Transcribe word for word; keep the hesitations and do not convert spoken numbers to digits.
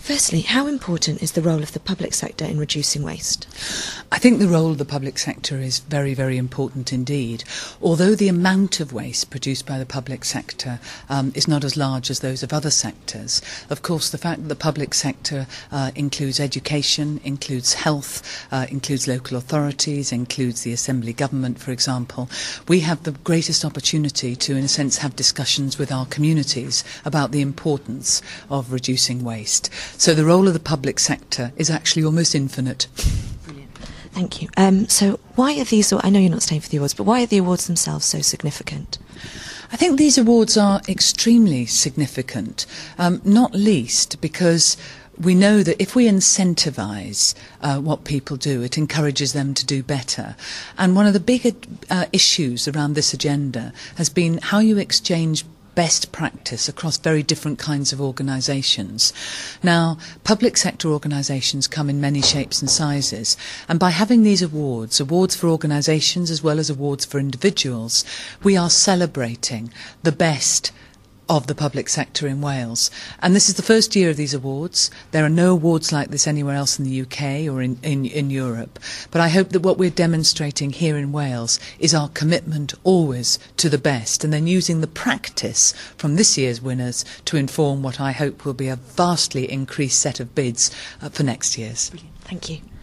Firstly, how important is the role of the public sector in reducing waste? I think the role of the public sector is very, very important indeed. Although the amount of waste produced by the public sector um, is not as large as those of other sectors, of course the fact that the public sector uh, includes education, includes health, uh, includes local authorities, includes the Assembly Government, for example, we have the greatest opportunity to, in a sense, have discussions with our communities about the importance of reducing waste. So the role of the public sector is actually almost infinite. Brilliant. Thank you. Um, so why are these, I know you're not staying for the awards, but why are the awards themselves so significant? I think these awards are extremely significant, um, not least because we know that if we incentivise uh, what people do, it encourages them to do better. And one of the bigger uh, issues around this agenda has been how you exchange best practice across very different kinds of organisations. Now, public sector organisations come in many shapes and sizes, and by having these awards, awards for organisations as well as awards for individuals, we are celebrating the best of the public sector in Wales. And this is the first year of these awards. There are no awards like this anywhere else in the U K or in, in, in Europe. But I hope that what we're demonstrating here in Wales is our commitment always to the best, and then using the practice from this year's winners to inform what I hope will be a vastly increased set of bids uh, for next year's. Brilliant. Thank you.